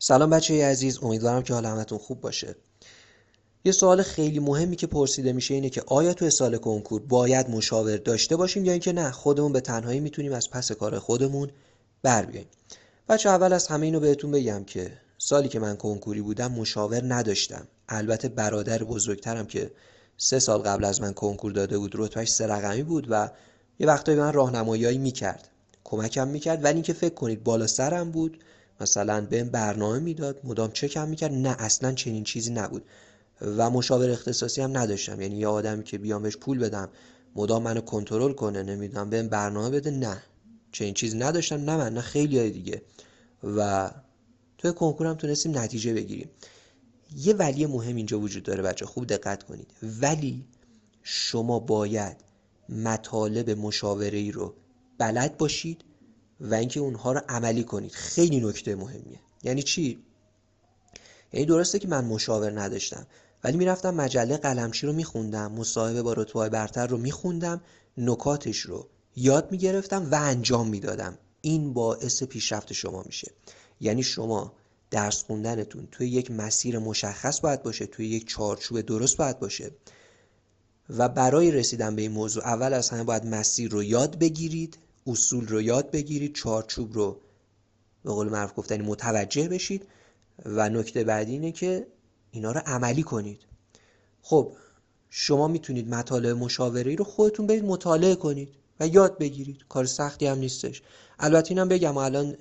سلام بچه عزیز، امیدوارم که حال همتون خوب باشه. یه سوال خیلی مهمی که پرسیده میشه اینه که آیا تو سال کنکور باید مشاور داشته باشیم یا اینکه نه خودمون به تنهایی میتونیم از پس کار خودمون بر بیاییم. بچه اول از همه اینو بهتون بگم که سالی که من کنکوری بودم مشاور نداشتم. البته برادر بزرگترم که 3 سال قبل از من کنکور داده بود رتبهش 3 رقمی بود و یه وقتایی به من راهنمایی میکرد، کمکم میکرد، ولی اینکه فکر کنید بالا سرم بود مثلا بهم برنامه میداد مدام چکم میکرد، نه اصلا چنین چیزی نبود. و مشاور اختصاصی هم نداشتم، یعنی یه آدمی که بیام بهش پول بدم مدام منو کنترل کنه، نمیدونم بهم برنامه بده، نه چنین چیزی نداشتم، نه من نه خیلی های دیگه. و توی کنکورم تونستیم نتیجه بگیریم. یه ولی مهم اینجا وجود داره بچه، خوب دقت کنید. ولی شما باید مطالب مشاوره ای رو بلد باشید و اینکه اونها رو عملی کنید. خیلی نکته مهمیه. یعنی چی؟ یعنی درسته که من مشاور نداشتم ولی میرفتم مجله قلمچی رو میخوندم، مصاحبه با رتبه‌های برتر رو میخوندم، نکاتش رو یاد میگرفتم و انجام میدادم. این باعث پیشرفت شما میشه. یعنی شما درس خوندنتون توی یک مسیر مشخص باید باشه، توی یک چارچوب درست باید باشه و برای رسیدن به این موضوع اول از همه باید مسیر رو یاد بگیرید، اصول رو یاد بگیرید، چارچوب رو به قول معروف گفتنی متوجه بشید و نکته بعدی اینه که اینا رو عملی کنید. خب شما میتونید مطالب مشاوره‌ای رو خودتون برید مطالعه کنید و یاد بگیرید، کار سختی هم نیستش. البته اینم بگم الان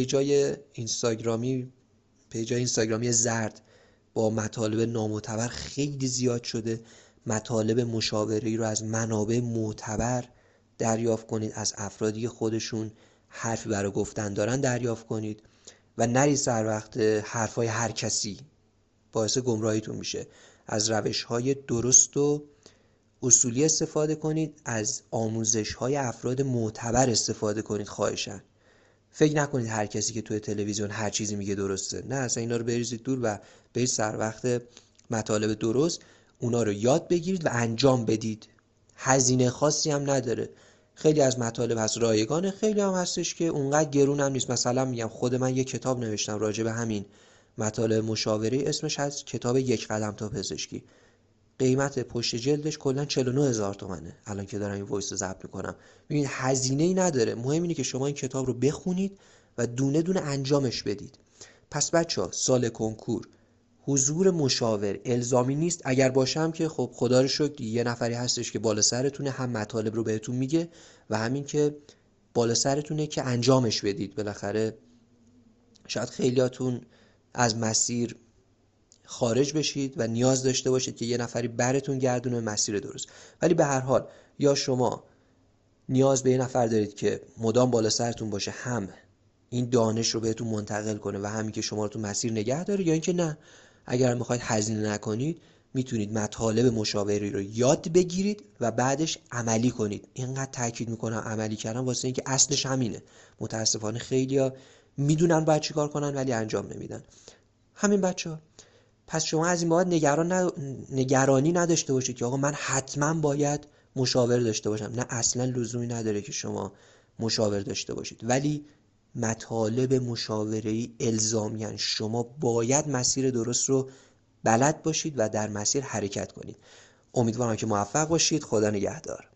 پیجای اینستاگرامی زرد با مطالب نامعتبر خیلی زیاد شده. مطالب مشاوره‌ای رو از منابع معتبر دریافت کنید، از افرادی که خودشون حرفی برای گفتن دارن دریافت کنید و نرید سر وقت حرفای هر کسی، باعث گمراهیتون میشه. از روش‌های درست و اصولی استفاده کنید، از آموزش‌های افراد معتبر استفاده کنید خواهشاً. فکر نکنید هر کسی که توی تلویزیون هر چیزی میگه درسته، نه اصلا اینا رو بریزید دور و برید سر وقت مطالب درست، اونا رو یاد بگیرید و انجام بدید. هزینه خاصی هم نداره. خیلی از مطالب هست رایگانه، خیلی هم هستش که اونقدر گرون هم نیست. مثلا میگم خود من یه کتاب نوشتم راجع به همین مطالب مشاوره، اسمش هست کتاب 1 قدم تا پزشکی. قیمت پشت جلدش کلا 49,000 تومنه الان که دارم این وایس رو ضبط میکنم. ببینید هزینه ای نداره، مهم اینه که شما این کتاب رو بخونید و دونه دونه انجامش بدید. پس بچه ها سال کنکور حضور مشاور الزامی نیست، اگر باشم که خب خدا رو شکر یه نفری هستش که بالا سرتونه، هم مطالب رو بهتون میگه و همین که بالا سرتونه که انجامش بدید. بالاخره شاید خیلیاتون از مسیر خارج بشید و نیاز داشته باشید که یه نفری برتون گردونه مسیر درست، ولی به هر حال یا شما نیاز به یه نفر دارید که مدام بالا سرتون باشه، هم این دانش رو بهتون منتقل کنه و همین که شما رو تو مسیر نگه داره، یا اینکه نه اگر میخواید هزینه نکنید میتونید مطالب مشاوره رو یاد بگیرید و بعدش عملی کنید. اینقدر تاکید میکنم عملی کردن واسه اینکه اصلش همینه. متاسفانه خیلیا میدونن باید چیکار کنن ولی انجام نمیدن. همین بچه‌ها، پس شما از این بابت نگرانی نداشته باشید که آقا من حتما باید مشاور داشته باشم. نه اصلا لزومی نداره که شما مشاور داشته باشید، ولی مطالب مشاوره‌ای الزاماً شما باید مسیر درست رو بلد باشید و در مسیر حرکت کنید. امیدوارم که موفق باشید. خدا نگهدار.